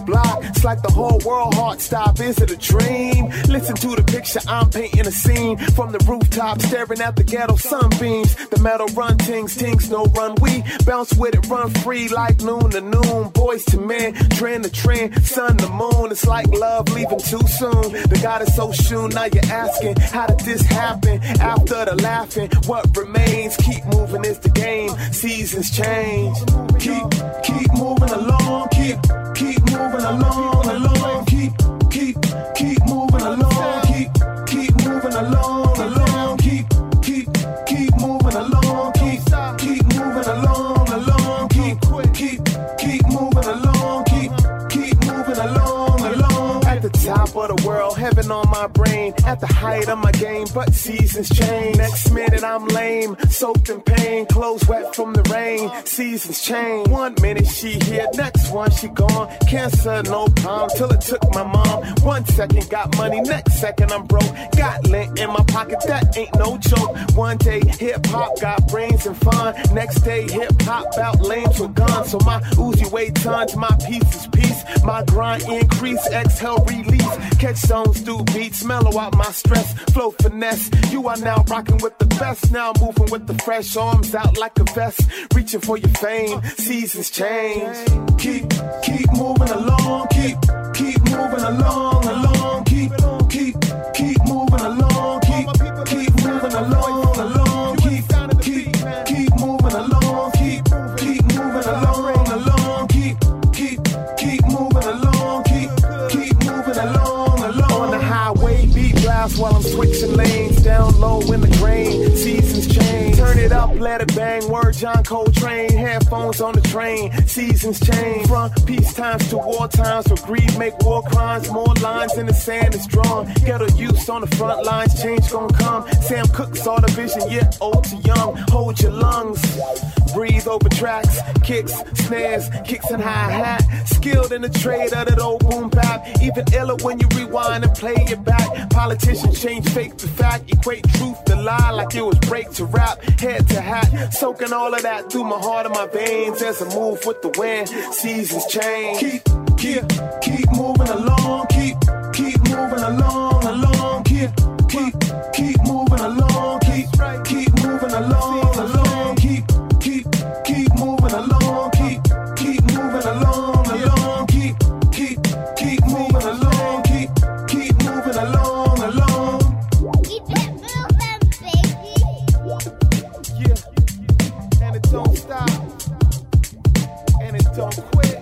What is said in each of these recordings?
block. It's like the whole world heart stop. Is it a dream? Listen to the picture, I'm painting a scene. From the rooftop, staring at the ghetto sunbeams. The metal run tings, no run. We bounce with it, run free like noon to noon. Boys to men, trend to trend, sun to moon. It's like love leaving too soon. The God is so soon, now you're asking, how did this happen? After the laughing, what remains? Keep moving is the game. Seasons change. Keep moving along. Keep moving along. Keep moving along. Keep moving along. Keep moving along. Keep moving along. Keep moving along. Keep moving along. At the top of the world, heaven on my brain. At the height of my game, but seasons change. Next minute I'm lame, soaked in pain, clothes wet from the rain. Seasons change. 1 minute she here, next one she gone. Cancer, no calm, till it took my mom. 1 second got money, next second I'm broke. Got lint in my pocket, that ain't no joke. One day hip hop got brains and fun. Next day hip hop out lames with guns. So my Uzi weigh tons, my piece is peace. My grind increase, exhale release. Catch songs through beats, mellow out my stress. Flow finesse, you are now rocking with the best. Now moving with the fresh arms out like a vest. Reaching for your fame, seasons change. Keep moving along. Keep moving along. Keep moving along. Keep moving along. Keep moving along. Keep moving along. Keep moving along. Keep moving along. On the highway, beat blast while I'm switching lanes. Down low in the grain, seasons change. Turn it up, let it bang. Word John Coltrane. Headphones on the train, seasons change. From peace times to war times, where greed make war crimes. More lines in the sand is drawn. Ghetto youths on the front lines, change gon' come. Sam Cooke saw the vision, yet old to young. Hold your lungs, breathe over tracks, kicks, snares, kicks and hi-hat. Skilled in the trade of that old boom bap. Even iller when you rewind and play it back. Politicians change fake to fact, equate truth to lie like it was break to rap, head to hat. Soaking all of that through my heart and my veins as I move with the wind. Seasons change. Keep moving along. Keep moving along. Keep moving along. Keep moving along. Keep moving along. Keep moving along. Keep moving along. Keep moving along. Keep it moving, baby. Yeah, and it don't stop, and it don't quit.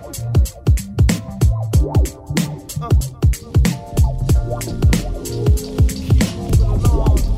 Keep moving along.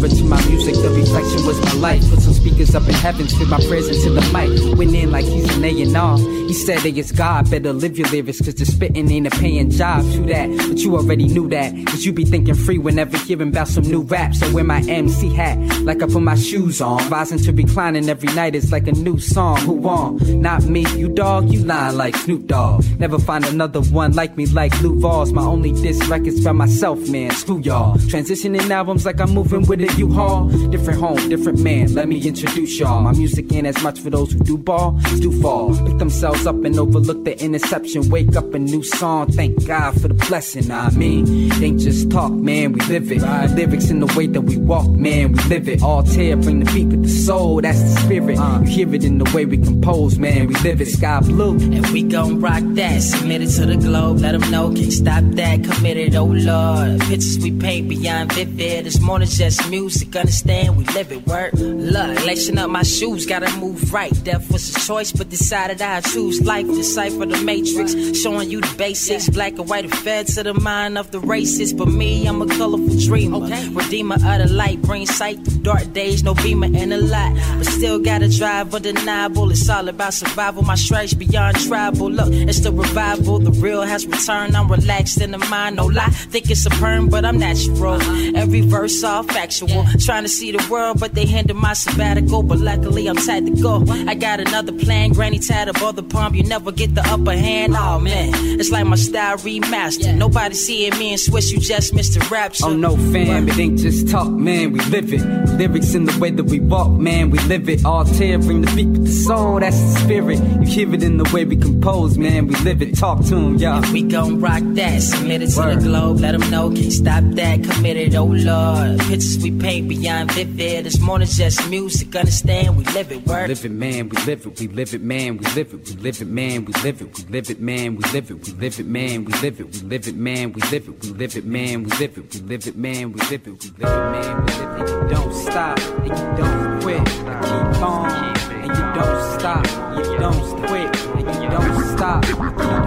mirror to my music, the reflection was my life. Put some speakers up in heaven, spit my prayers into the mic. Went in like he's an A&R. He said, hey, it's God, better live your lyrics, cause the spitting ain't a paying job. True that, but you already knew that, cause you be thinking free whenever hearing about some new rap. So wear my MC hat, like I put my shoes on. Rising to reclining every night, it's like a new song. Who on? Not me, you dog, you lying like Snoop Dogg. Never find another one like me, like Lou Rawls. My only diss records by myself, man, screw y'all. Transitioning albums like I'm moving with a U-Haul. Different home, different man, let me introduce y'all. My music ain't as much for those who do ball, do fall. Pick themselves up and overlook the interception. Wake up a new song, thank God for the blessing. I mean, it ain't just talk, man, we live it. The lyrics in the way that we walk, man, we live it. All tear, bring the beat with the soul, that's the spirit. You hear it in the way we compose, man, we live it. Sky blue, and we gon' rock that. Submitted to the globe, let them know, can't stop that. Committed, oh Lord. Pictures we paint beyond vivid. It's more than just music, understand we live it, work. Look, lacing up my shoes, gotta move right. Death was a choice, but decided I'd choose life. Decipher the matrix, showing you the basics. Black and white, fed to the mind of the racist. But me, I'm a colorful dreamer. Redeemer of the light, bring sight through dark days. No beamer and a lot, but still gotta drive undeniable. It's all about survival, my stripes beyond tribal. Look, it's the revival, the real has returned. I'm relaxed in the mind, no lie. Think it's superb, but I'm natural. Every verse all factual. Trying to see the world, but they hinder my sabbatical. But luckily I'm tactical. I got another plan, granny tied above the palm. You never get the upper hand. Oh man, it's like my style remastered. Nobody seeing me in Swiss, you just missed the rapture. Oh no fam, it ain't just talk, man, we live it. Lyrics in the way that we walk, man, we live it. All tear, bring the beat with the soul, that's the spirit. You hear it in the way we compose, man, we live it. Talk to him, y'all. We gon' rock that. Submitted to the globe, let them know, can't stop that. Committed, oh Lord. Pictures we paint beyond vivid. It's more than just music, understand we live it, work. Live it, man, we live it, we live it, man, we live it, we live it, man, we live it, we live it, man, we live it, we live it, man, we live it, we live it, man, we live it, we live it, man, we live it, we live it, man, we live it, we live it, man, we live it. You don't stop, and you don't quit, keep on, and you don't stop, you don't quit, and you don't stop, keep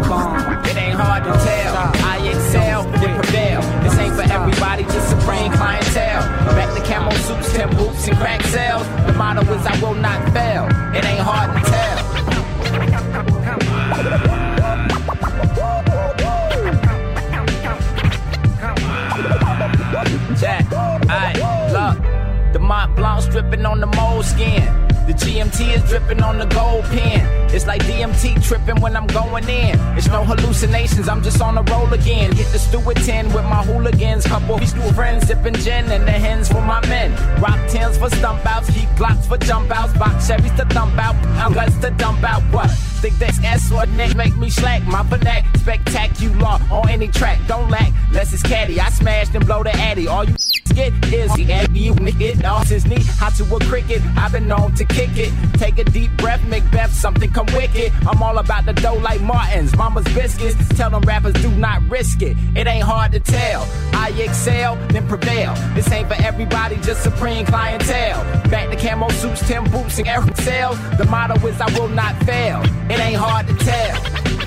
on. It ain't hard to tell, I excel, then prevail. This ain't for everybody, just supreme clientele. Back to camo suits, 10 boots, and crack sales. The motto is I will not fail. It ain't hard to tell. Jack, aight, look, the Mont Blanc's dripping on the moleskin. The GMT is dripping on the gold pen. It's like DMT tripping when I'm going in. It's no hallucinations, I'm just on the roll again. Hit the stew at 10 with my hooligans. Couple of school friends sipping gin and the hens for my men. Rock 10s for stump outs, heat blocks for jump outs. Box Chevys to thump out, I'm guts to dump out. What? Think that's S or neck make me slack. My vernac spectacular on any track. Don't lack, less it's caddy. I smash and blow the addy. All you get is the addy. You nigga off his knee. Hot to a cricket. I've been known to kick it. Take a deep breath, Macbeth, something come wicked. I'm all about the dough like Martins, Mama's biscuits. Tell them rappers do not risk it. It ain't hard to tell. I excel, then prevail. This ain't for everybody, just supreme clientele. Back to camo suits, 10 boots, and air sales. The motto is I will not fail. It ain't hard to tell.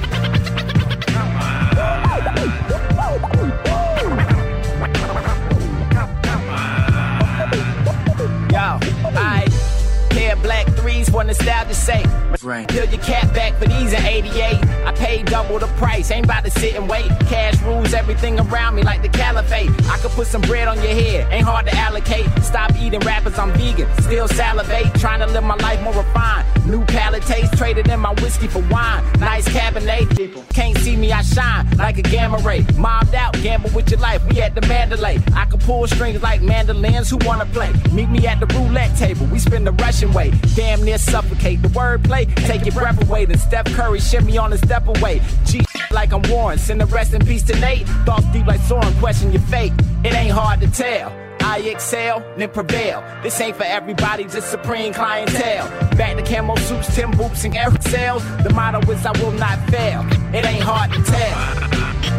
Yo, I pair black threes for nostalgia's sake. Right. Peel your cap back for these in 88. I paid double the price, ain't about to sit and wait. Cash rules everything around me like the caliphate. I could put some bread on your head, ain't hard to allocate. Stop eating rappers, I'm vegan, still salivate. Trying to live my life more refined. New palate taste, traded in my whiskey for wine. Nice Cabernet, people can't see me, I shine like a gamma ray. Mobbed out, gamble with your life, we at the Mandalay. I can pull strings like mandolins, who wanna play? Meet me at the roulette table, we spin the Russian way. Damn near suffocate, the wordplay, take your breath away. Then Steph Curry, shimmy on the step away. G like I'm Warren, send a rest in peace to Nate. Thoughts deep like Soren, question your fate. It ain't hard to tell. I excel, then prevail. This ain't for everybody, just supreme clientele. Back to camo suits, 10 boots, and air sales. The motto is I will not fail. It ain't hard to tell.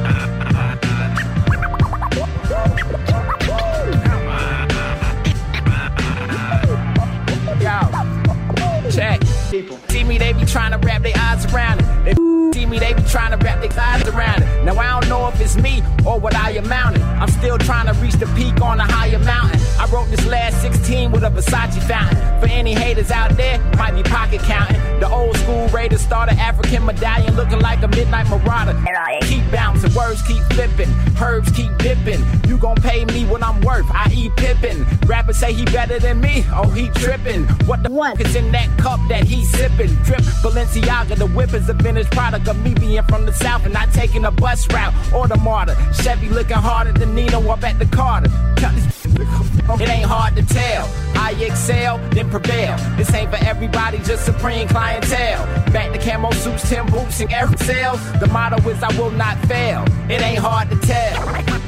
Yo, check. People see me, they be trying to wrap their eyes around it. They see me, they be trying to wrap their eyes around it. Now I don't know if it's me or what I am mounted. I'm still trying to reach the peak on a higher mountain. I wrote wrote this last 16 with a Versace fountain. For any haters out there, might be pocket counting. The old school Raider starter, African medallion, looking like a midnight marauder. Keep bouncing, words keep flipping, herbs keep dipping. You gon' pay me what I'm worth, I eat pippin'. Rappers say he better than me, oh he trippin'. What the fuck is in that cup that he sippin'? Drip Balenciaga, the whip is a vintage product of me being from the south and not taking a bus route or the martyr. Chevy looking harder than Nino up at the Carter. It ain't hard to tell. I excel, then prevail. This ain't for everybody, just supreme clientele. Back to camo suits, Tim boots, and air sales. The motto is I will not fail. It ain't hard to tell.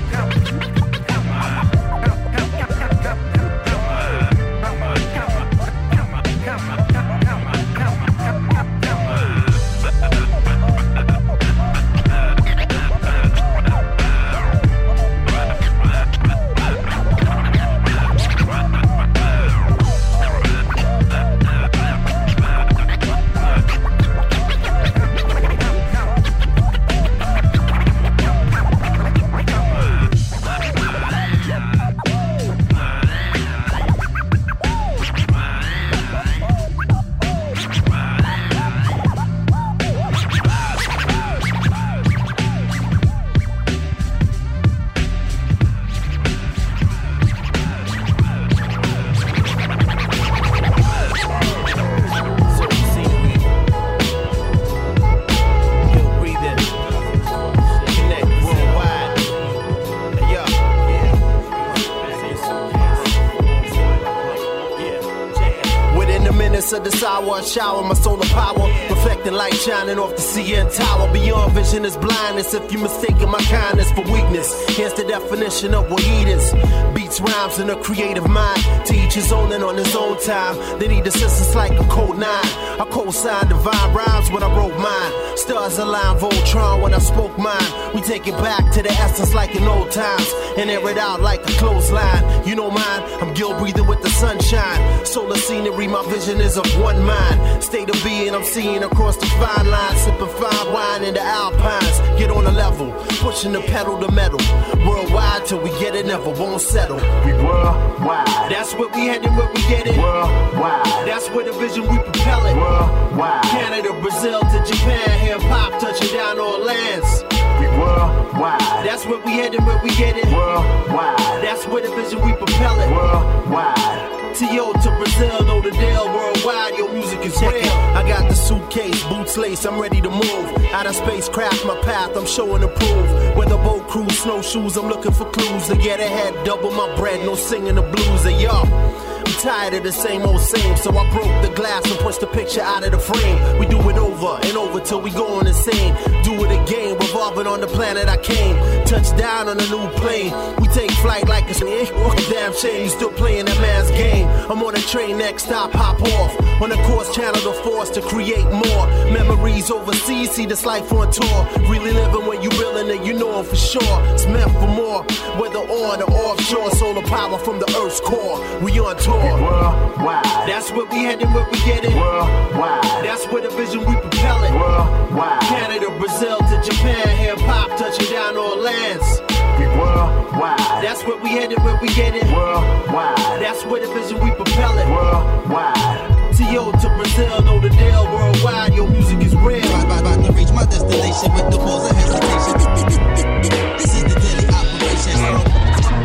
Of this hour, I shower my solar power, reflecting light shining off the CN Tower. Beyond vision is blindness if you mistaken my kindness for weakness. Here's the definition of what heat is. Beats rhymes in a creative mind, to each his own and on his own time. They need assistance like a code 9. I co-signed divine rhymes when I wrote mine. Stars align Voltron when I spoke mine. We take it back to the essence like in old times, and air it out like a clothesline. You know mine, I'm Gil breathing with the sunshine. Solar scenery, my vision is of one mind. State of being, I'm seeing across the fine line. Sipping fine wine in the Alpines. Get on the level, pushing the pedal to metal. Worldwide till we get it, never won't settle. We worldwide. That's where we heading, where we get it. Worldwide. That's where the vision we propel it. Worldwide. Canada, Brazil to Japan. Hip hop touching down all lands. We worldwide. That's where we heading, where we get it. Worldwide. That's where the vision we propel it. Worldwide. T.O. to Brazil, know the deal. Worldwide, your music is real. I got the suitcase, boots lace, I'm ready to move. Out of space, craft my path, I'm showing to prove. Whether boat cruise, snowshoes, I'm looking for clues to get ahead. Double my bread, no singing the blues. Hey, yo, I'm tired of the same old same, so I broke the glass and pushed the picture out of the frame. We do it over and over till we going insane. Do it again, revolving on the planet I came. Touch down on a new plane. We take flight like a damn shame. You still playing that man's game. I'm on a train, next stop, hop off. On the course, channel the force to create more memories overseas. See this life on tour. Really living when you willing it, you know it for sure. It's meant for more, whether on or offshore. Solar power from the Earth's core. We on tour. Worldwide. That's where we heading, where we get it. Worldwide. That's where the vision we propel it. Worldwide. Canada, Brazil to Japan. Hip hop touching down all lands. We worldwide. That's where we headed, where we get it. Worldwide. That's where the vision we propel it. Worldwide. T.O. to Brazil, know the deal. Worldwide, your music is real. About to reach my destination with the pause of hesitation. This is the daily operation.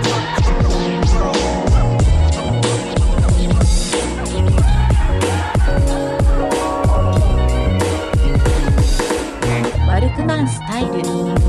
Walkmanスタイル。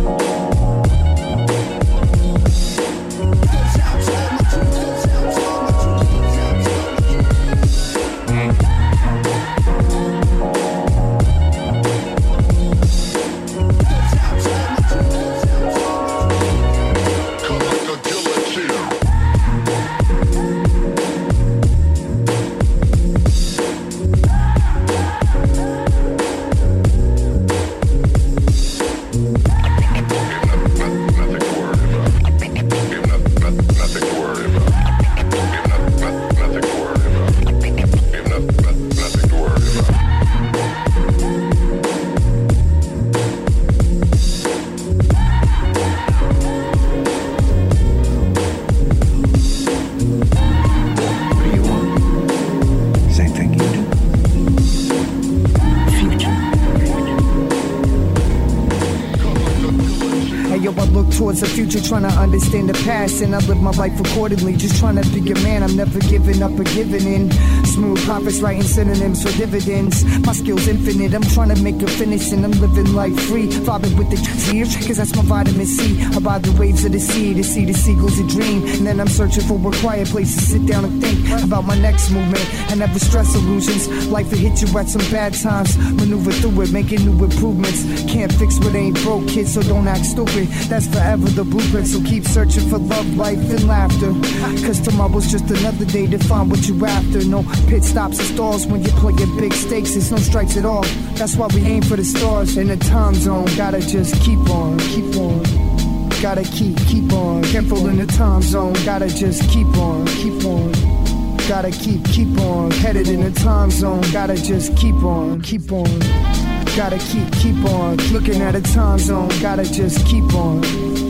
towards the future, trying to understand the past, and I live my life accordingly. Just trying to be a man, I'm never giving up or giving in. Smooth profits, writing synonyms for dividends. My skills infinite, I'm trying to make a finish, and I'm living life free. Vibing with the tears, cause that's my vitamin C. I ride the waves of the sea to see the seagulls a dream. And then I'm searching for a quiet place to sit down and think about my next movement. I never stress illusions. Life will hit you at some bad times. Maneuver through it, making new improvements. Can't fix what ain't broke, kids, so don't act stupid. That's forever the blueprint, so keep searching for love, life, and laughter. Cause tomorrow's just another day to find what you after. No pit stops or stalls when you're playing big stakes. It's no strikes at all. That's why we aim for the stars. In the time zone, gotta just keep on, keep on. Gotta keep on. Careful in the time zone, gotta just keep on, keep on. Gotta keep on. Headed in the time zone, gotta just keep on, keep on. Gotta keep on. Looking at a time zone, gotta just keep on.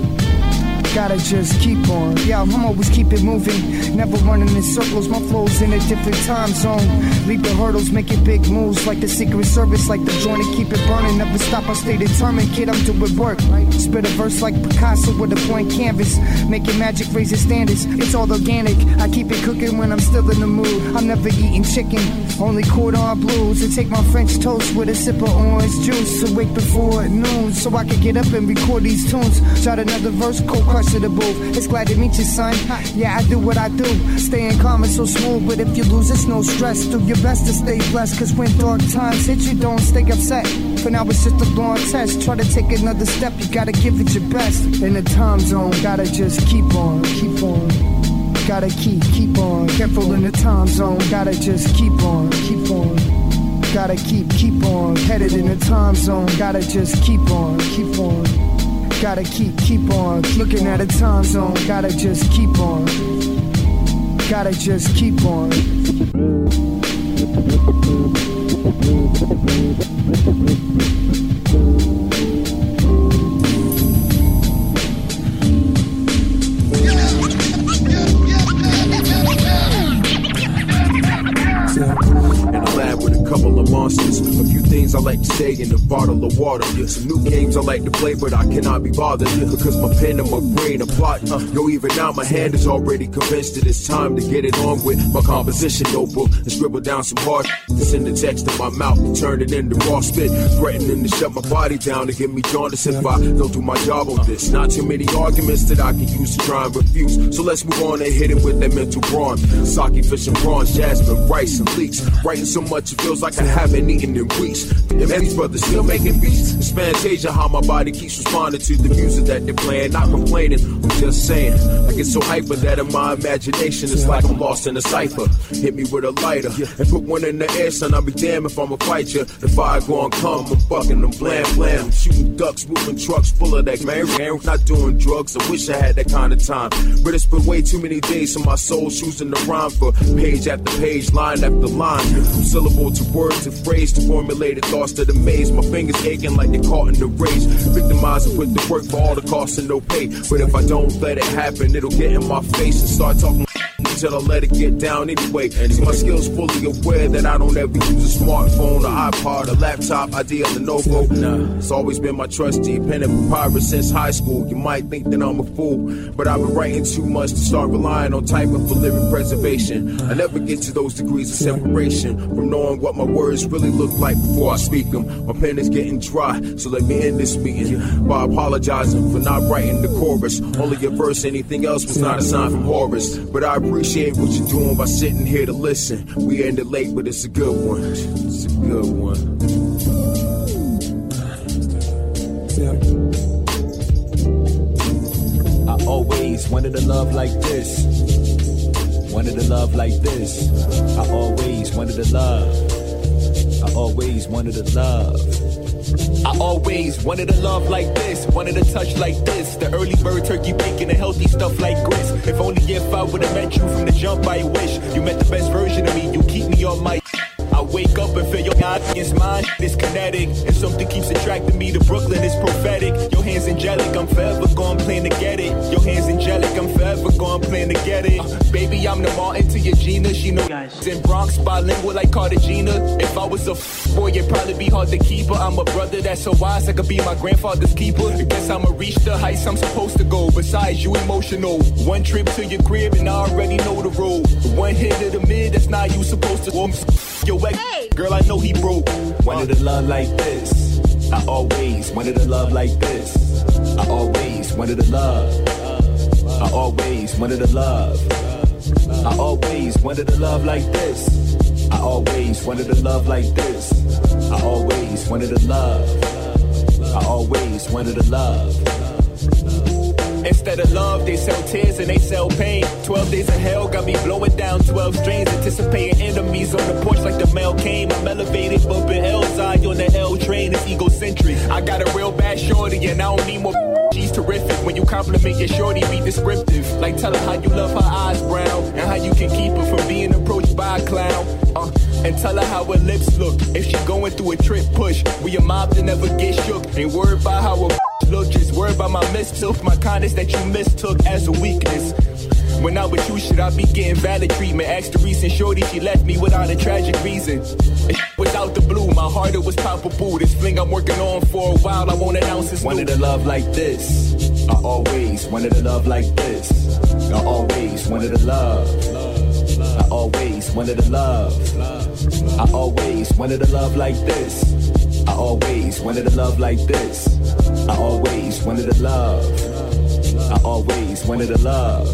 Gotta just keep on. Yeah, I'm always keep it moving. Never running in circles. My flow's in a different time zone. Leaping hurdles, making big moves. Like the Secret Service, like the joint and keep it burning. Never stop, I stay determined. Kid, I'm doing work. Spit a verse like Picasso with a blank canvas. Making magic, raising standards. It's all organic. I keep it cooking when I'm still in the mood. I'm never eating chicken. Only cordon blues. And take my French toast with a sip of orange juice. So wake before noon so I can get up and record these tunes. Jot another verse, cold crush to the booth. It's glad to meet you, son. Yeah, I do what I do. Staying calm and so smooth, but if you lose, it's no stress. Do your best to stay blessed, cause when dark times hit you, don't stay upset. For now, it's just a long test. Try to take another step, you gotta give it your best. In the time zone, gotta just keep on, keep on. Gotta keep on. Careful in the time zone, gotta just keep on, keep on. Gotta keep on. Headed in the time zone, gotta just keep on, keep on. Gotta keep on. Looking at a time zone, gotta just keep on. Gotta just keep on. In a lab with a couple of monsters. A few things I like to say in a bottle of water. Some new games I like to play, but I cannot be bothered. Because my pen and my brain are plotting. Yo, even now my hand is already convinced that it's time to get it on with my composition notebook and scribble down some hard to send the text in my mouth and turn it into raw spit. Threatening to shut my body down to give me jaundice if I don't do my job on this. Not too many arguments that I can use to try and refuse. So let's move on and hit it with that mental brawn. Sake, fish and prawns, jasmine, rice and leeks. Writing so much it feels like I haven't eaten in weeks. And these brothers still making beats. It's fantasia how my body keeps responding to the music that they're playing. Not complaining, I'm just saying. I get so hyper that in my imagination it's like I'm lost in a cipher. Hit me with a lighter and put one in the air, son. I'll be damned if I'ma fight you. The fire gon' come, I'm bucking them blam blam. I'm shooting ducks, moving trucks full of that man. Not doing drugs, I wish I had that kind of time. But it's been way too many days so my soul's choosing to rhyme for page after page, line after line. From syllable to word to phrase to formulated thoughts to the maze. My fingers aching like they're caught in the rage. Victimize and put the work for all the costs and no pay. But if I don't let it happen, it'll get in my face and start talking until I let it get down anyway. See, my skills fully aware that I don't ever use a smartphone or iPod or laptop, idea Lenovo. Nah, it's always been my trusty pen and papyrus since high school. You might think that I'm a fool, but I've been writing too much to start relying on typing for living preservation. I never get to those degrees of separation from knowing what my words really look like before I speak them. My pen is getting dry, so let me end this meeting by apologizing for not writing the chorus. Only a verse, anything else was not a sign from Horace. But I appreciate what you're doing by sitting here to listen. We ended late, but it's a good one. It's a good one. I always wanted a love like this. Wanted a love like this. I always wanted a love. I always wanted a love. I always wanted a love like this, wanted a touch like this. The early bird turkey bacon and healthy stuff like grits. If only if I would've met you from the jump, I wish you met the best version of me. You keep me on my. I wake wake up and feel your eye against mine. It's kinetic, and something keeps attracting me to Brooklyn. It's prophetic. Your hands angelic, I'm forever gonna plan to get it. Your hands angelic, I'm forever gonna plan to get it. Baby, I'm the Martin to your Gina. She know guys in Bronx, bilingual like Cartagena. If I was a boy, it'd probably be hard to keep her. I'm a brother that's so wise, I could be my grandfather's keeper. I guess I'ma reach the heights I'm supposed to go. Besides, you emotional. One trip to your crib and I already know the road. One hit of the mid, that's not you supposed to. Yo, hey. Girl, I know he broke. Wanted to love like this. I always wanted to love like this. I always wanted to love. I always wanted to love. I always wanted to love like this. I always wanted to love like this. I always wanted to love. I always wanted to love. Instead of love, they sell tears and they sell pain. 12 days of hell got me blowing down 12 strings, anticipating enemies on the porch like the mail came. I'm elevated, bumping L's eye on the L train. It's egocentric. I got a real bad shorty and I don't need more. She's terrific. When you compliment your shorty, be descriptive. Like tell her how you love her eyes brown and how you can keep her from being approached by a clown. And tell her how her lips look. If she going through a trip push, we a mob that never get shook. Ain't worried about how her look, just worried about my mistook. My kindness that you mistook as a weakness. When I with you, should I be getting valid treatment? Asked the recent shorty, she left me without a tragic reason. It was out the blue, my heart it was palpable. This fling I'm working on for a while, I won't announce it's wanted to love like this. I always wanted to love like this. I always wanted to love. I always wanted to love. I always wanted to love like this. I always wanted to love like this. I always wanted to love. I always wanted to love.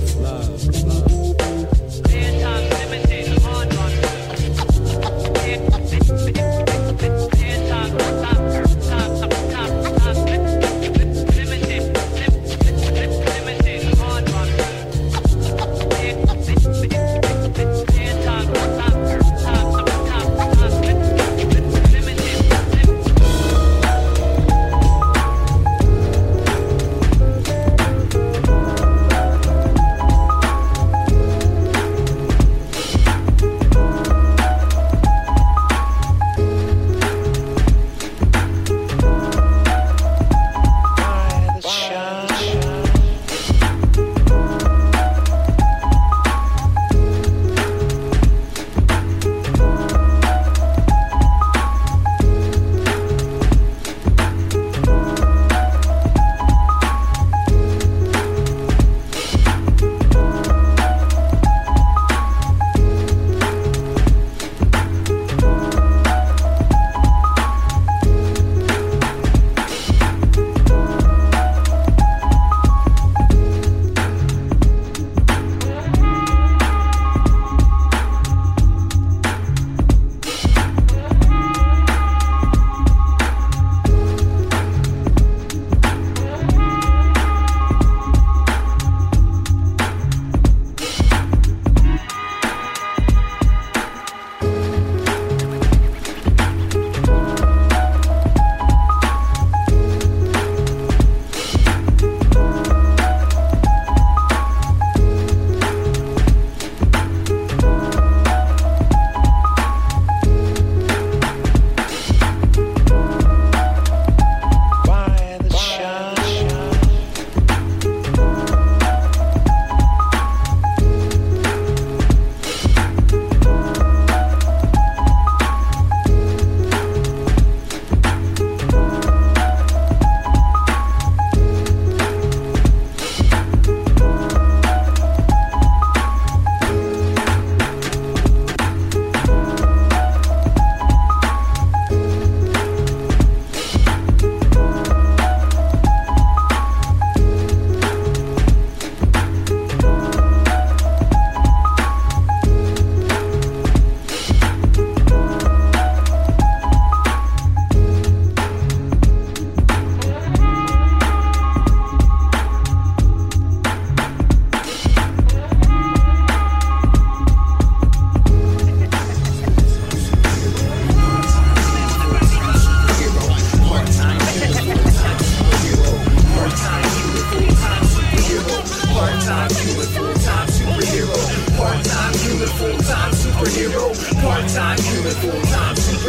full-time superhero, part-time human, full-time superhero.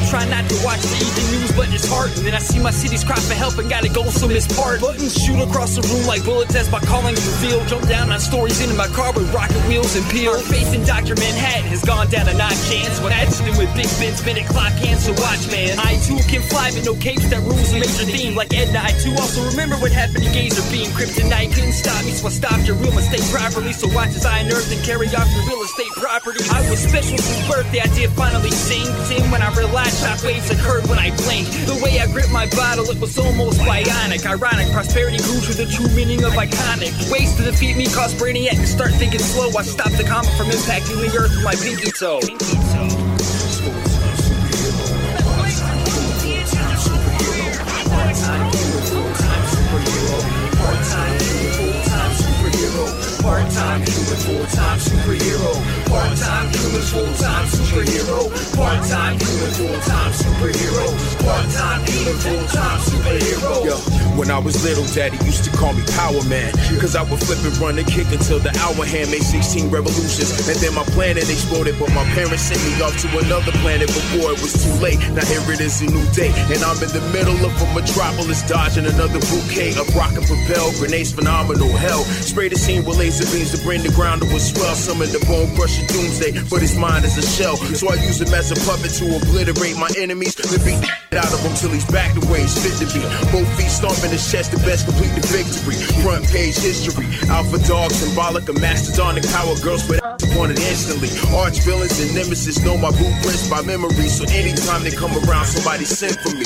Try not to watch the evening news, but disheartened. Then I see my city's cry for help and gotta go, so miss part. Buttons shoot across the room like bullets as my calling's revealed. Jump down on stories into my car with rocket wheels and peels. Faith in Dr. Manhattan has gone down a notch chance. What accident with Big Ben's minute clock hands, so watch, man. I too can fly, but no capes, that rules a major theme. Like Edna, I too also remember what happened to Gazer Beam. Kryptonite couldn't stop me, so I stopped your real mistake properly. So watch as I unearthed and carry off your real estate property. I was special since birthday, I did finally sing. When I realized shockwaves occurred when I blinked. The way I gripped my bottle, it was almost bionic. Ironic, prosperity grew to the true meaning of iconic. Ways to defeat me caused Brainiac to start thinking slow. I stopped the comet from impacting the earth with my pinky toe. Part-time human, full-time superhero. Part-time human, full-time superhero. Part-time human, full-time superhero. Part-time human, full-time superhero. Yo, when I was little, Daddy used to call me Power Man, cause I would flip and run and kick until the hour hand made 16 revolutions. And then my planet exploded, but my parents sent me off to another planet before it was too late. Now here it is, a new day, and I'm in the middle of a metropolis, dodging another bouquet of rocket propel grenades, phenomenal hell. Spray the scene with laser beams to bring the ground to a swell. Summon the bone crusher doomsday, but his mind is a shell. So I use him as a puppet to obliterate my enemies, then beat the out of him till he's back the way he's fit to be. Both feet stomping his chest, the best complete the victory. Front page history, alpha dog symbolic of mastodonic power girls, but wanted instantly. Arch villains and nemesis know my blueprints by memory, so anytime they come around, somebody sent for me.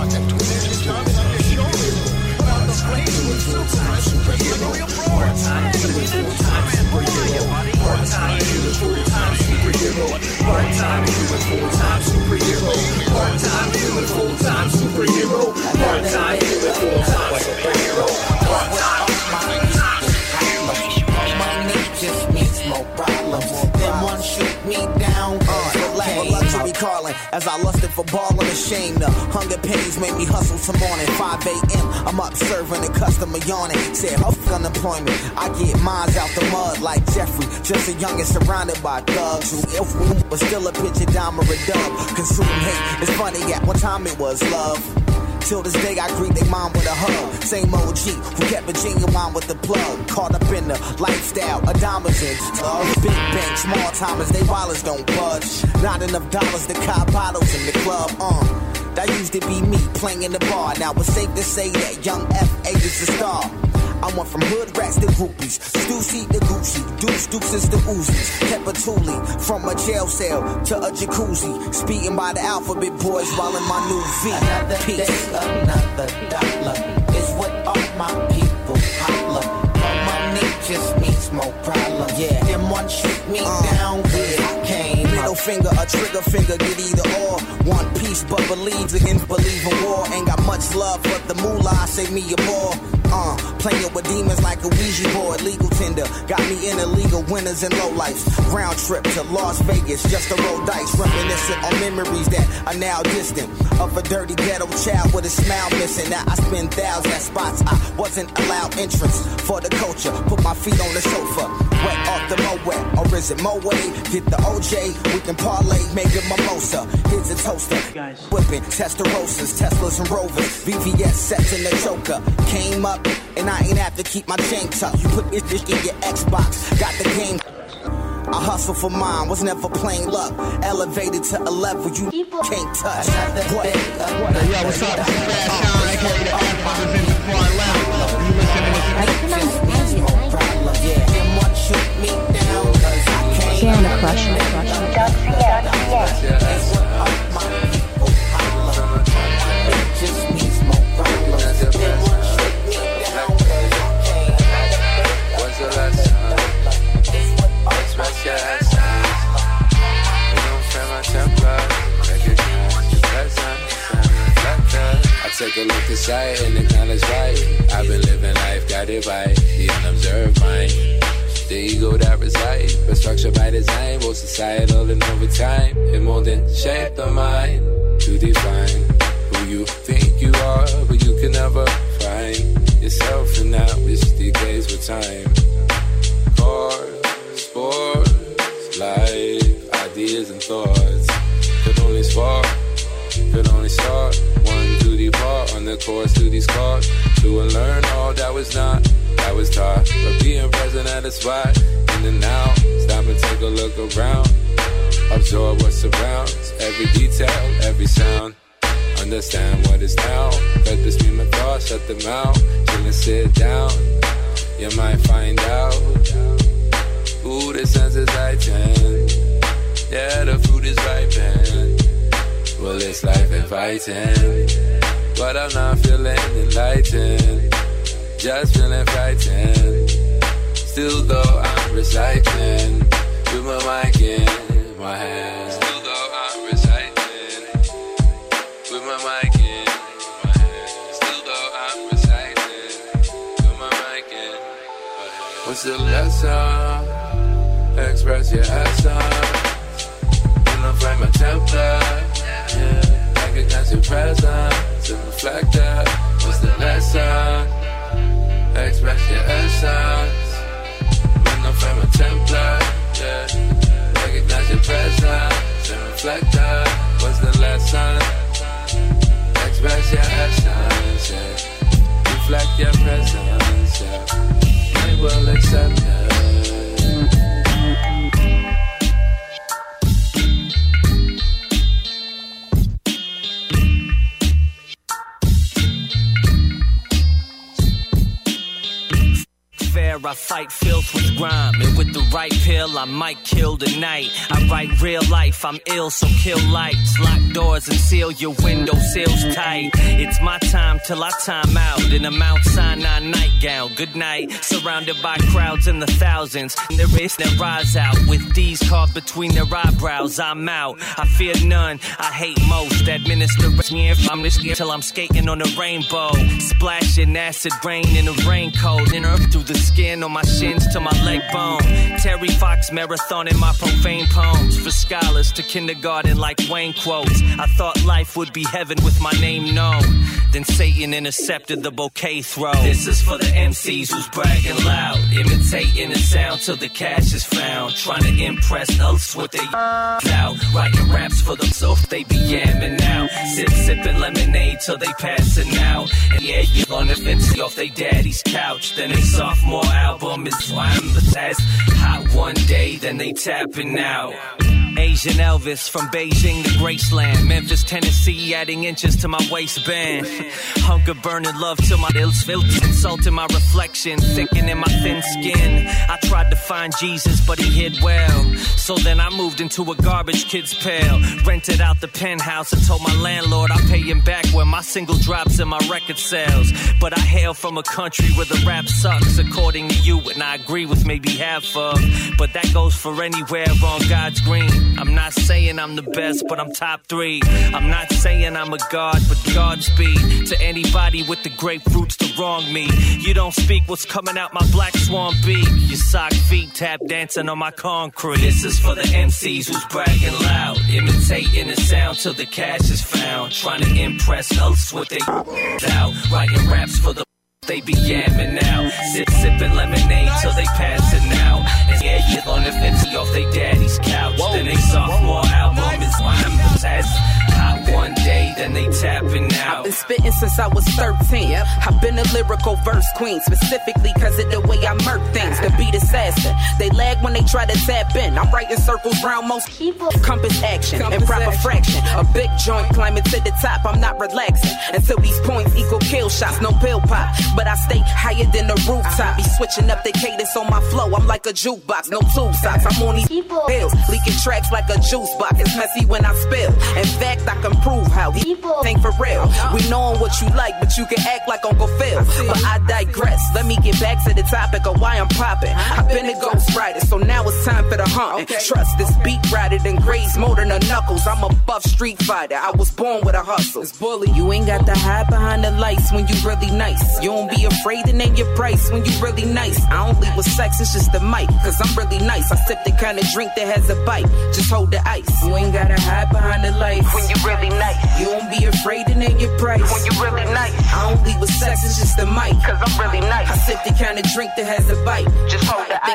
Part-time human, full-time superhero. Part-time human, full-time superhero. Part-time human, full-time superhero. Part-time human, full-time superhero. Part-time human, full-time superhero. Part-time just needs more problems. Then one shoot me down. Luxury calling as I lusted for ball and ashamed. The hunger pains made me hustle some morning. 5 a.m. I'm up serving a customer yawning. Said huff unemployment. I get mines out the mud like Jeffrey. Just a youngin' surrounded by thugs who if we was still a pitch of dime or a dub. Consume hate. It's funny at one time it was love. Till this day I greet they mom with a hug. Same OG who kept a genuine with the plug. Caught up in the lifestyle of diamonds and slugs. Big bank, small timers, they wallets don't budge. Not enough dollars to cop bottles in the club. That used to be me playing in the bar. Now it's safe to say that young F.A. is a star. I went from hood rats to groupies, Stussy to Gucci, Deuces to Uzis, Kepatuli, from a jail cell to a jacuzzi, speeding by the alphabet boys while in my new V. Another Peace. Day, another dollar is what all my people holler. More money just means more problems. Yeah, then one shoot me down with cane. Middle finger, a trigger finger, get either or. One piece, but believes against believe in war. Ain't got much love for the moolah, say me a more. Playing with demons like a Ouija board, legal tender. Got me in illegal winners and lowlifes. Round trip to Las Vegas just to roll dice. Reminiscent on memories that are now distant. Of a dirty ghetto child with a smile missing. Now I spend thousands at spots I wasn't allowed entrance. For the culture, put my feet on the sofa. Wet off the Moet, or is it Moe? Get the OJ, we can parlay, make it mimosa. Here's a toaster, whipping Testarossas, Teslas and Rovers. VVS sets in the choker. Came up and I ain't have to keep my chain tucked. You put this in your Xbox, got the game. I hustle for mine, was never plain luck. Elevated to a level you can't touch. What? Yo, what's up? It's the Fast Sound. I carry the F-Bombers in the far left. You listening to Piano Crush. Take a look inside and acknowledge right. I've been living life, got it right. The unobserved mind, the ego that resides, but structured by design, both societal and over time. It more than shape the mind to define who you think you are, but you can never find yourself in that which decays with time. Cars, sports, life, ideas and thoughts could only spark the course to these cards, to unlearn all that was not, that was taught. But being present at a spot, in and out, stop and take a look around. Absorb what surrounds, every detail, every sound. Understand what is now. Cut the stream of thoughts, shut them out. Chill and sit down. You might find out. Ooh, the senses heightened. Yeah, the fruit is ripened. Well, it's life inviting, but I'm not feeling enlightened. Just feeling frightened. Still though I'm reciting with my mic in my hand. Still though I'm reciting with my mic in my hand. Still though I'm reciting with my mic in my hand. What's the lesson? Express your essence. You don't frame a template. Yeah. Recognize your presence and reflect that. What's the lesson? Express your essence. No frame a template, yeah. Recognize your presence and reflect that. What's the lesson? Express your essence, yeah. Reflect your presence, yeah. They will accept it. I fight filth with grime, and with the right pill I might kill the night. I write real life, I'm ill, so kill lights. Lock doors and seal your window sills tight. It's my time till I time out in a Mount Sinai nightgown. Good night, surrounded by crowds in the thousands. There is that rise out with D's carved between their eyebrows. I'm out, I fear none, I hate most. Administer I'm just here till I'm skating on a rainbow. Splashing acid rain in a raincoat. In earth through the skin on my shins to my leg bone. Terry Fox marathoning my profane poems. For scholars to kindergarten like Wayne quotes. I thought life would be heaven with my name known. Then Satan intercepted the bouquet throw. This is for the MCs who's bragging loud, imitating the sound till the cash is found. Trying to impress us with they out. Writing raps for them so they be yamming now. Sipping lemonade till they passing out. And yeah, you're on the fence off they daddy's couch. Then they sophomore album is slam the test. Hot one day, then they tapping out. Asian Elvis from Beijing to Graceland. Memphis, Tennessee, adding inches to my waistband. Hunger burning love to my ills, insulting my reflection, thickening my thin skin. I tried to find Jesus, but he hid well. So then I moved into a garbage kid's pail. Rented out the penthouse and told my landlord I'll pay him back when my single drops in my record sales. But I hail from a country where the rap sucks, according to you, and I agree with maybe half of. But that goes for anywhere on God's green. I'm not saying I'm the best, but I'm top 3. I'm not saying I'm a god, but Godspeed to anybody with the grapefruits to wrong me. You don't speak what's coming out my black swan beak. Your sock feet tap dancing on my concrete. This is for the MCs who's bragging loud, imitating the sound till the cash is found. Trying to impress us with they out. Writing raps for the they be yamming now. Sipping lemonade till they pass it now. And yeah, you on the fence off they daddy's couch. Then they sophomore album is lime. Hot one day, then they tapping out. I've been spitting since I was 13. I've been a lyrical verse queen, specifically cause of the way I murk things. The beat assassin, they lag when they try to tap in. I'm writing circles round most people. Compass action and proper fraction. A big joint climbing to the top, I'm not relaxing until these points equal kill shots, no pill pop. But I stay higher than the rooftop. Be switching up the cadence on my flow. I'm like a jukebox, no tube socks. I'm on these pills, leaking tracks like a juice box. It's messy when I spill. In fact, I can prove how people think for real. We knowin' what you like, but you can act like Uncle Phil. But I digress. Let me get back to the topic of why I'm poppin'. I've been a ghost rider, so now it's time for the hunt. Trust this beat rider than graze more than the knuckles. I'm a buff street fighter. I was born with a hustle. You ain't got to hide behind the lights when you really nice. You don't be afraid to name your price when you really nice. I don't leave with sex, it's just the mic, cause I'm really nice. I sip the kind of drink that has a bite. Just hold the ice. You ain't gotta hide behind the lights when you really nice. You don't be afraid to name your price when you really nice. I don't leave with sex, it's just the mic, cause I'm really nice. I sip the kind of drink that has a bite. Just hold the ice. Think I'm ready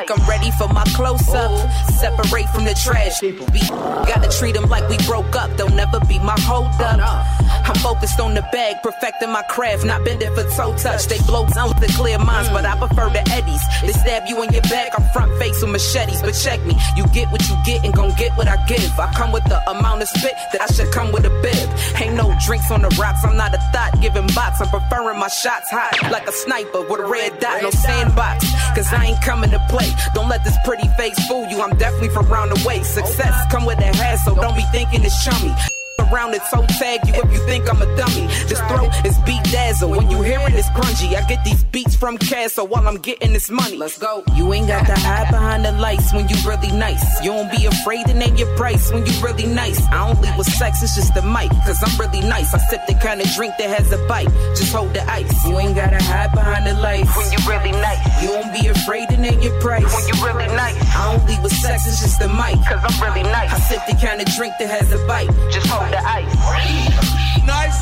ready for my close-up. Separate from the trash. Gotta treat them like we broke up. They'll never be my hold-up. I'm focused on the bag, perfecting my craft, not bending for toe touch. They blow down with the clear minds, but I prefer the eddies. They stab you in your back, I'm front face with machetes. But check me, you get what you get and gon' get what I give. I come with the amount of spit that I should come with a bib. Ain't no drinks on the rocks, I'm not a thought giving bots. I'm preferring my shots hot like a sniper with a red dot, no sandbox. Cause I ain't coming to play. Don't let this pretty face fool you, I'm definitely from round the way. Success come with a hassle, don't be thinking it's chummy. Around it, so tag you if you think I'm a dummy. This throat is beat dazzle. When you hear it, it's grungy. I get these beats from Castle while I'm getting this money. Let's go. You ain't got to hide behind the lights when you really nice. You don't be afraid to name your price when you really nice. I don't leave with sex, it's just the mic. Cause I'm really nice. I sip the kind of drink that has a bite. Just hold the ice. You ain't got to hide behind the lights when you really nice. You don't be afraid to name your price when you really nice. I don't leave with sex, it's just the mic. Cause I'm really nice. I sip the kind of drink that has a bite. Just hold the ice. Nice.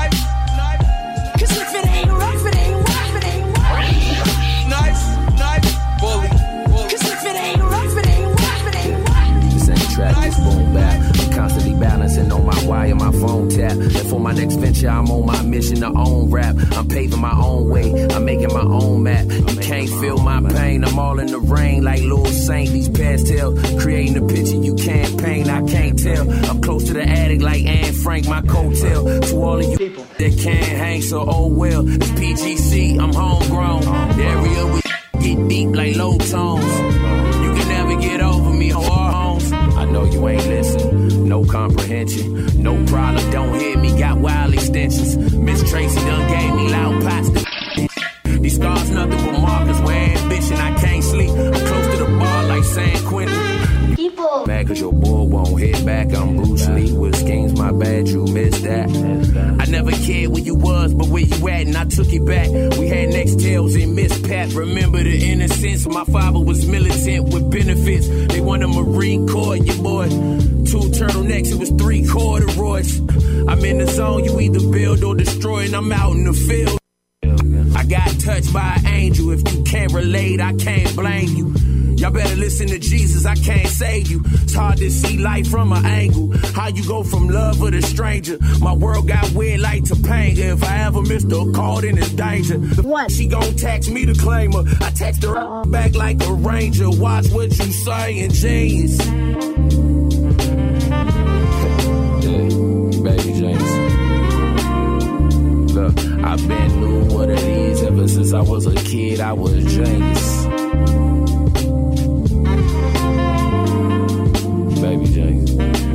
Cause if it ain't rough, it ain't rough, it ain't rough. Nice. Bully. Cause if it ain't rough, it ain't rough, it ain't rough. This ain't track, this boom back. I'm constantly balancing on my wire, my phone tap. And for my next venture, I'm on my mission to own rap. I'm paving my own way, I'm making my own map. You can't feel my pain, I'm all in the rain like Lil Saint. These pastels, creating a picture you can't paint, I can't tell. I'm close to the attic like Anne Frank, my coattail. To all of you that can't hang, so oh well. It's PGC, I'm homegrown. Area we get deep like low tones. You can never get over me, homes. I know you ain't listen, no comprehension, no problem, don't hit me, got wild extensions. Miss Tracy done gave me loud pasta. These scars nothing but markers, where ambition, I can't sleep. I'm close to the bar like San Quentin. People. Mad cause your boy won't hit back. I'm Bruce Lee with schemes, my bad, you missed that. I never cared where you was, but where you at, and I took it back. We had next tails in Miss Pat. Remember the innocence, my father was militant with benefits. They want a Marine Corps, your boy. 2 turtlenecks, it was 3 corduroys. I'm in the zone, you either build or destroy, and I'm out in the field. I got touched by an angel. If you can't relate, I can't blame you. Y'all better listen to Jesus, I can't save you. It's hard to see life from an angle. How you go from love with a stranger. My world got weird like Topanga. If I ever missed a call, then it's danger. What? She gon' text me to claim her. I text her back like a ranger. Watch what you saying, genius. Baby James. Look, I've been knew what it is ever since I was a kid. I was genius. Baby James.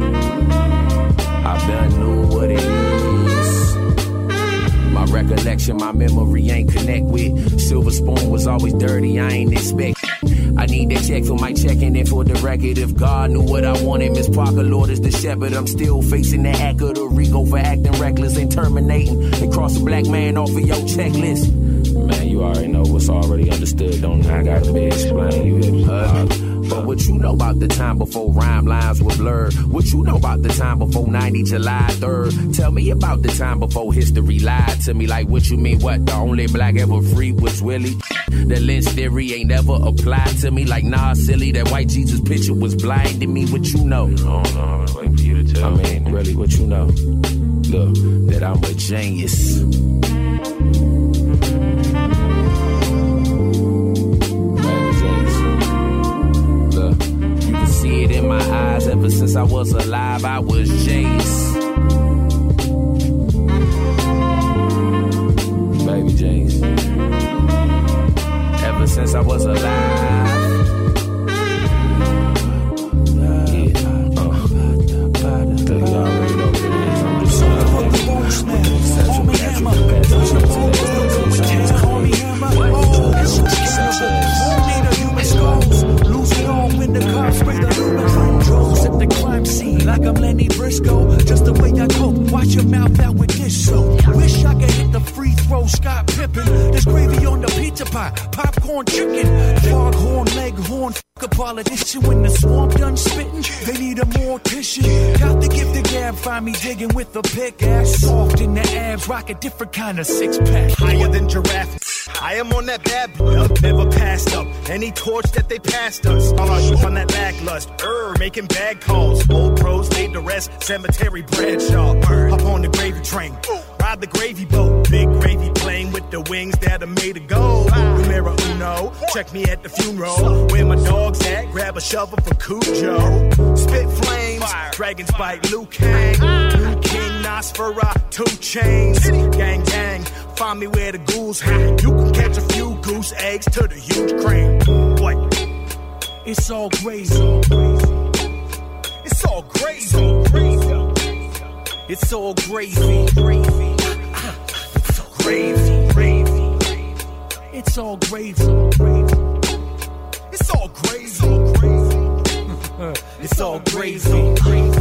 I've done knew what it is. My recollection, my memory ain't connect with. Silver spoon was always dirty, I ain't expect. I need that check for my checking in for the record. If God knew what I wanted, Miss Parker, Lord is the shepherd. I'm still facing the act of the Rico for acting reckless and terminating. They cross a black man off of your checklist. Man, you already know what's already understood. Don't I gotta be explained. You but what you know about the time before rhyme lines were blurred? What you know about the time before 90 July 3rd? Tell me about the time before history lied to me. Like what you mean, what? The only black ever free was Willie? The Lynch theory ain't never applied to me. Like nah, silly, that white Jesus picture was blinding me. What you know? No, I was waiting for you to tell me. I mean, really, what you know? Look, that I'm a genius. See it in my eyes ever since I was alive, I was genius. Baby James. Ever since I was alive. Like I'm Lenny Briscoe, just the way I go. Watch your mouth out with this show. Wish I could hit the free throw, Scott Pippen. There's gravy on the pizza pie, popcorn chicken, foghorn, leghorn. Fuck a politician when the swamp done spitting. They need a mortician. Got the gift of gab, find me digging with a pick. Ass soft in the abs, rock a different kind of 6-pack. Higher than giraffe. I am on that bad boy, never passed up any torch that they passed us. On that backlust, making bad calls. Old pros laid to rest, cemetery Bradshaw. Hop on the gravy train, ride the gravy boat. Big gravy plane with the wings that are made of gold. Numero uno, check me at the funeral. Where my dog's at, grab a shovel for Cujo. Spit flames, dragons bite Liu Kang. Liu King, Nosferatu, 2 Chains. Gang, gang, find me where the ghouls hang. You can catch a few goose eggs to the huge crane. What? It's all crazy. It's all crazy. It's all gravy. It's all gravy. It's all gravy. It's all crazy. It's all gravy.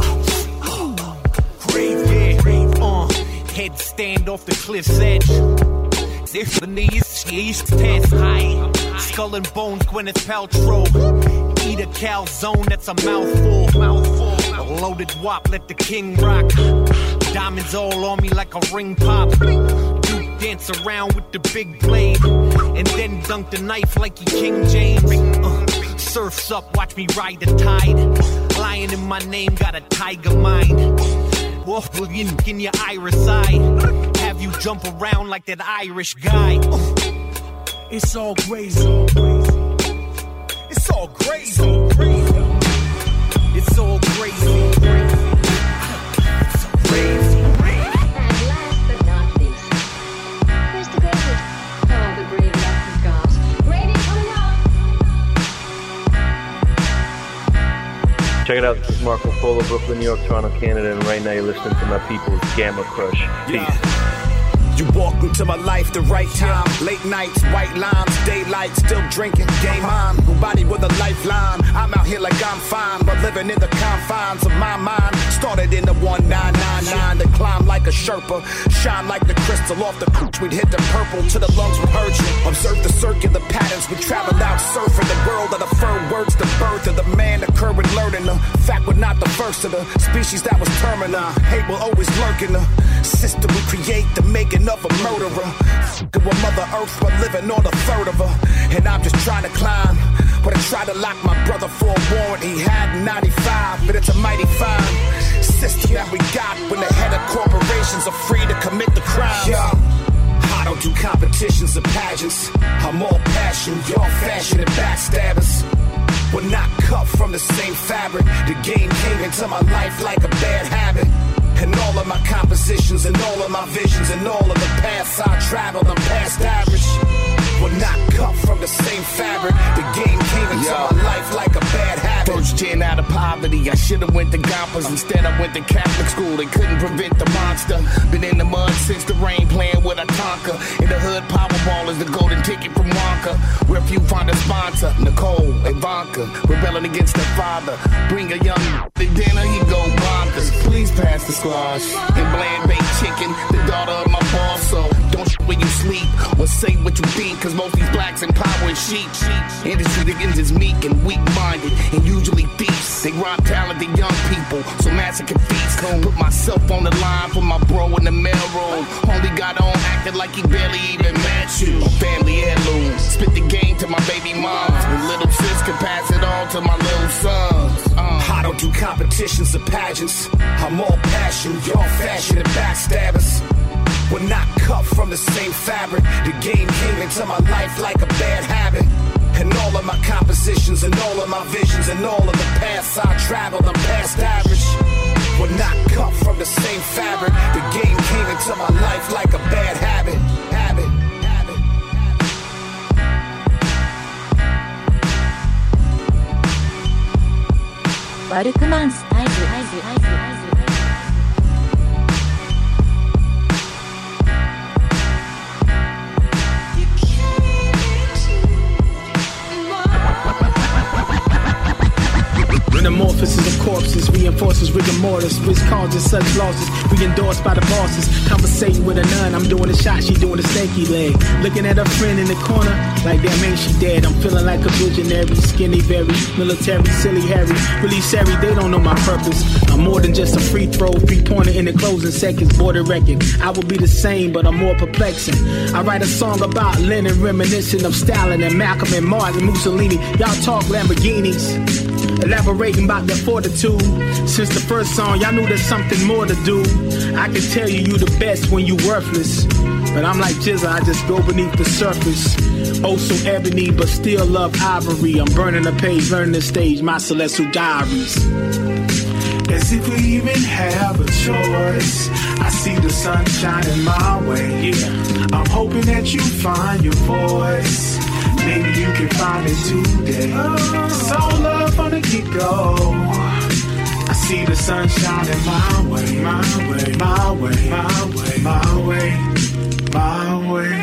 Head stand off the cliff's edge. If the knees, east test high. Skull and bones, Gwyneth Paltrow. Eat a calzone, that's a mouthful. A loaded wop, let the king rock. Diamonds all on me like a ring pop. Duke dance around with the big blade. And then dunk the knife like he King James. Surfs up, watch me ride the tide. Lion in my name, got a tiger mind. Wolf in your iris eye. Have you jump around like that Irish guy. It's all crazy. It's all crazy. It's all crazy. It's all crazy. And last but not least, here's the gravy. Oh, the gravy after gods. Gravy coming up. Check it out, this is Marco Polo, Brooklyn, New York, Toronto, Canada, and right now you're listening to my people's Gamma Crush. Peace. You walked into my life the right time. Late nights, white lines, daylight, still drinking. Game on, body with a lifeline. I'm out here like I'm fine, but living in the confines of my mind. Started in the 1999, then climb like a Sherpa. Shine like the crystal off the couch. We'd hit the purple to the lungs would hurt you. Observe the circular patterns. We traveled out surfing the world of the fur words. The birth of the man occurring, learning the fact we're not the first of the species that was terminal. Hate will always lurk in the system we create, the making of a murderer. With Mother Earth, but living on a third of her. And I'm just trying to climb, but I tried to lock my brother for a warrant. He had 95, but it's a mighty fine system that we got when the head of corporations are free to commit the crime. Yeah. I don't do competitions or pageants. I'm all passion, y'all fashion and backstabbers. We're not cut from the same fabric. The game came into my life like a bad habit. And all of my compositions and all of my visions and all of the paths I traveled, I'm past average. We're not cut from the same fabric. The game came into my life like a bad habit. First gen out of poverty, I should've went to Gompers. Instead I went to Catholic school, they couldn't prevent the monster. Been in the mud since the rain, playing with a Tonka. In the hood, Powerball is the golden ticket from Wonka. Where few find a sponsor, Nicole, Ivanka. Rebelling against her father. Bring a young to dinner, he go bonkers. Please pass the squash and bland baked chicken. The daughter of my boss, so don't when you sleep or say what you think. Cause most these blacks in power is sheep. Industry that is meek and weak-minded and usually thieves. They rob talented young people, so massacre feast. Put myself on the line for my bro in the mailroom. Only got on acting like he barely even met you. Family heirloom, spit the game to my baby moms. And little sis can pass it on to my little sons. I don't do competitions or pageants. I'm all passion, y'all fashion and backstabbers. We're not cut from the same fabric. The game came into my life like a bad habit. And all of my compositions and all of my visions and all of the paths I traveled, I'm past average. We're not cut from the same fabric. The game came into my life like a bad habit. Walkmanスタイル。 Metamorphosis of corpses, reinforces rigor mortis, which causes such losses. We endorsed by the bosses. Conversating with a nun, I'm doing a shot, she doing a stanky leg. Looking at her friend in the corner, like damn, ain't she dead? I'm feeling like a visionary, skinny, very military, silly Harry. Really sorry, they don't know my purpose. I'm more than just a free throw, 3-pointer in the closing seconds. Border record, I will be the same, but I'm more perplexing. I write a song about Lenin, reminiscent of Stalin and Malcolm and Martin, Mussolini. Y'all talk Lamborghinis, elaborating about their fortitude. Since the first song, y'all knew there's something more to do. I can tell you the best when you worthless, but I'm like Jizza, I just go beneath the surface. Oh, so ebony, but still love ivory. I'm burning the page, learning the stage, my celestial diaries. As if we even have a choice. I see the sun shining my way. Yeah, I'm hoping that you find your voice. Maybe you can find it today. So love from the get-go. I see the sun shining my way, my way, my way, my way, my way, my way.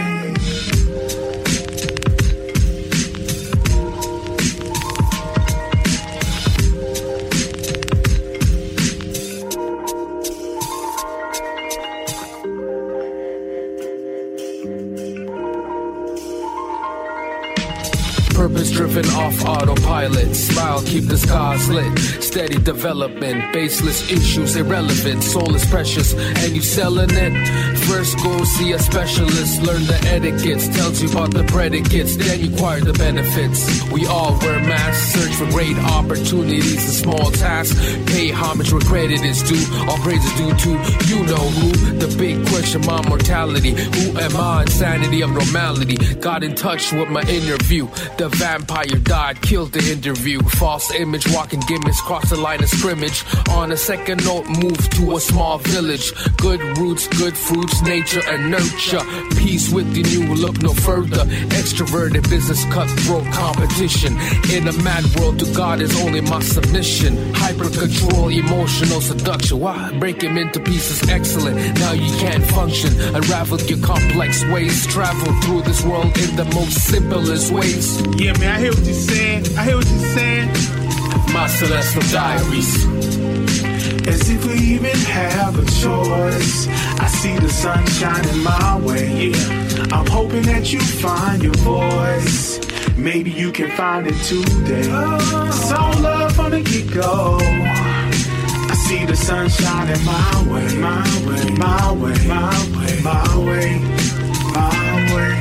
Purpose driven off autopilot. Smile, keep the skies lit. Steady development. Baseless issues irrelevant. Soul is precious and you selling it. First go see a specialist. Learn the etiquettes. Tells you about the predicates. Then you acquire the benefits. We all wear masks. Search for great opportunities and small tasks. Pay homage where credit is due. All praise is due to you know who. The big question, my mortality. Who am I? Insanity of normality. Got in touch with my inner view. The vampire died, killed the interview. False image, walking gimmicks, cross the line of scrimmage. On a second note, move to a small village. Good roots, good fruits, nature and nurture. Peace with the new, look no further. Extroverted business, cutthroat competition. In a mad world, to God is only my submission. Hyper control, emotional seduction. Why? Break him into pieces, excellent. Now you can't function. Unravel your complex ways. Travel through this world in the most simplest ways. Yeah, man, I hear what you're saying. I hear what you're saying. My celestial diaries. As if we even have a choice. I see the sun shining my way. Yeah, I'm hoping that you find your voice. Maybe you can find it today. So love from the get-go. I see the sun shining my way, my way, my way, my way, my way, my way.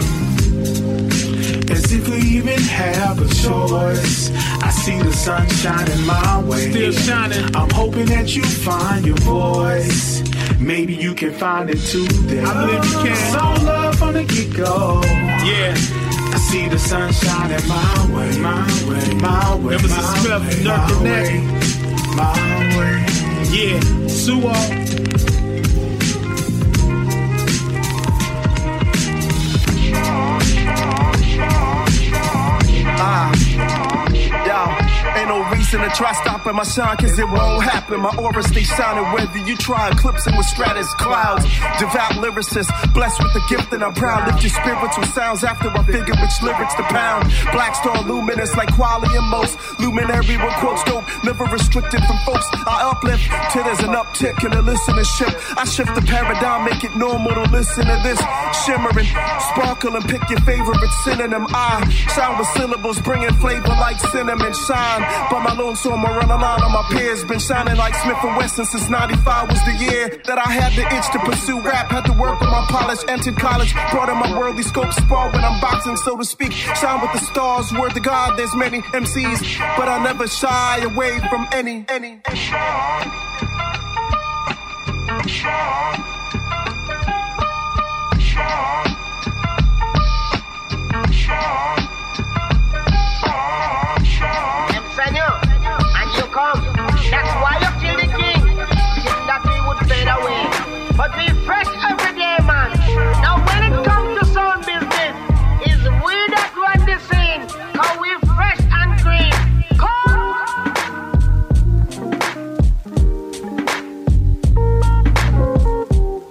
As if we even have a choice. I see the sun shining my way. Still shining. I'm hoping that you find your voice. Maybe you can find it today. I believe you can. So love from the get-go. Yeah. I see the sun shining my way, my way, my way. It was a smell of nerve connect. My way. Yeah. Suo. Ain't no reason to try stopping my shine, cause it won't happen. My aura stay shining whether you try eclipsing with stratus clouds. Devout lyricist, blessed with the gift and I'm proud. Lift your spiritual sounds after I figure which lyrics to pound. Black star luminous like quality and most. Luminary with quotes dope, never restricted from folks. I uplift till there's an uptick in the listenership. I shift the paradigm, make it normal to listen to this. Shimmering, sparkle and pick your favorite synonym. I shine with syllables, bringing flavor like cinnamon. Shine by my lone soul, I run a line on my peers. Been shining like Smith & Wesson since 95 was the year that I had the itch to pursue rap. Had to work on my polish, entered college, brought in my worldly scope, spar when I'm boxing, so to speak. Shine with the stars, word to God, there's many MCs, but I never shy away from any. That's why you kill the king. Yes, that we would fade away. But we fresh every day, man. Now when it comes to sound business, it's we that run the scene. Cause we fresh and green. Come!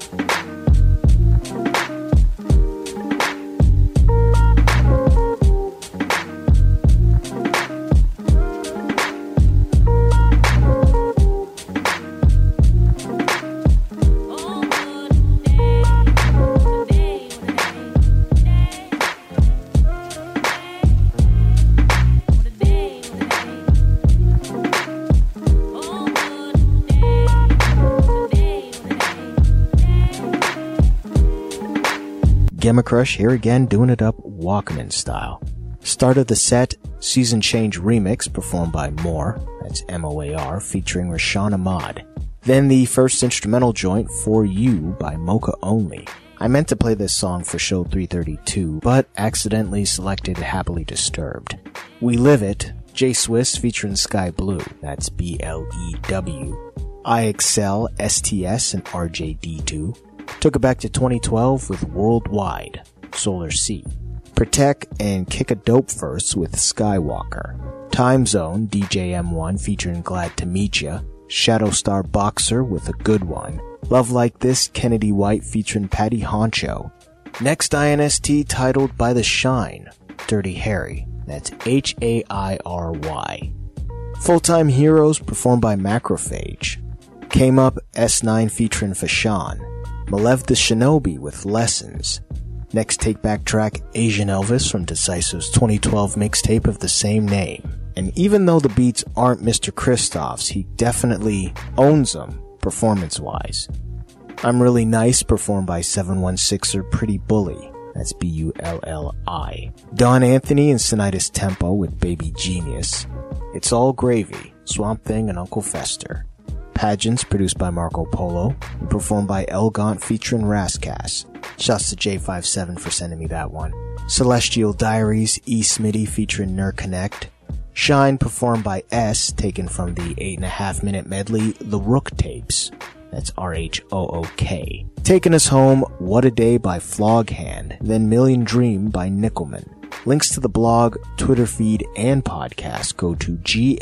Gamma Crush here again, doing it up Walkman style. Start of the set, Season Change remix performed by Moore, that's M-O-A-R, featuring Rashawn Ahmad. Then the first instrumental joint, For You by Mocha Only. I meant to play this song for show 332, but accidentally selected Happily Disturbed. We Live It, J Swiss featuring Sky Blue, that's B-L-E-W. IXL, STS, and RJD2. Took it back to 2012 with Worldwide, Solar Sea. Protect and Kick a Dope Verse with Skywalker. Time Zone, DJ M1 featuring Glad to Meet Ya. Shadowstar Boxer with A Good One. Love Like This, Kennedy White featuring Patty Honcho. Next INST titled By the Shine, Dirty Harry. That's H-A-I-R-Y. Full-Time Heroes performed by Macrophage. Came Up S9 featuring Fashawn. Malev the Shinobi with Lessons. Next Take Back track, Asian Elvis from Decisive's 2012 mixtape of the same name. And even though the beats aren't Mr. Christoph's, he definitely owns them performance-wise. I'm Really Nice performed by 716er Pretty Bully. That's B-U-L-L-I. Don Anthony and Sinitis Tempo with Baby Genius. It's All Gravy, Swamp Thing and Uncle Fester. Pageants produced by Marco Polo and performed by Elgant featuring Rascas. Shouts to J57 for sending me that one. Celestial Diaries, E. Smitty featuring Ner Connect. Shine performed by S, taken from the 8.5 minute medley The Rook Tapes. That's R-H-O-O-K. Taking us home, What a Day by Floghand, then Million Dream by Nickelman. Links to the blog, Twitter feed, and podcast go to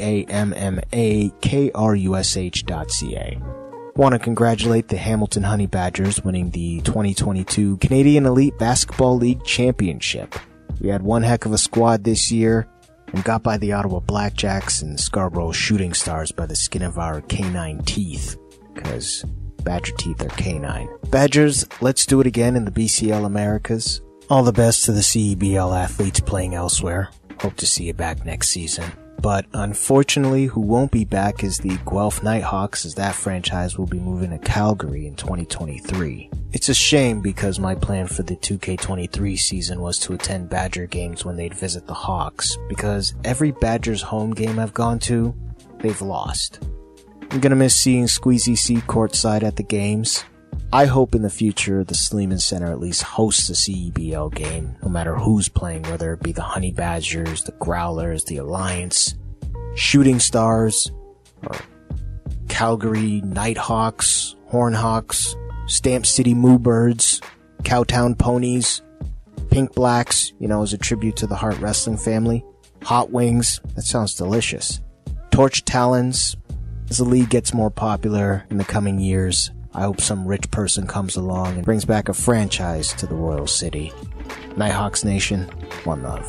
GAMMAKRUSH.ca. Want to congratulate the Hamilton Honey Badgers winning the 2022 Canadian Elite Basketball League Championship. We had one heck of a squad this year, and got by the Ottawa Blackjacks and Scarborough Shooting Stars by the skin of our canine teeth, because Badger teeth are canine. Badgers, let's do it again in the BCL Americas. All the best to the CEBL athletes playing elsewhere. Hope to see you back next season. But unfortunately, who won't be back is the Guelph Nighthawks, as that franchise will be moving to Calgary in 2023. It's a shame because my plan for the 2K23 season was to attend Badger games when they'd visit the Hawks, because every Badgers home game I've gone to, they've lost. I'm gonna miss seeing Squeezy C courtside at the games. I hope in the future the Sleeman Center at least hosts a CEBL game, no matter who's playing, whether it be the Honey Badgers, the Growlers, the Alliance, Shooting Stars, or Calgary Nighthawks, Hornhawks, Stamp City Moobirds, Cowtown Ponies, Pink Blacks, as a tribute to the Hart Wrestling family, Hot Wings, that sounds delicious, Torch Talons. As the league gets more popular in the coming years, I hope some rich person comes along and brings back a franchise to the Royal City. Nighthawks Nation, one love.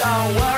don't worry.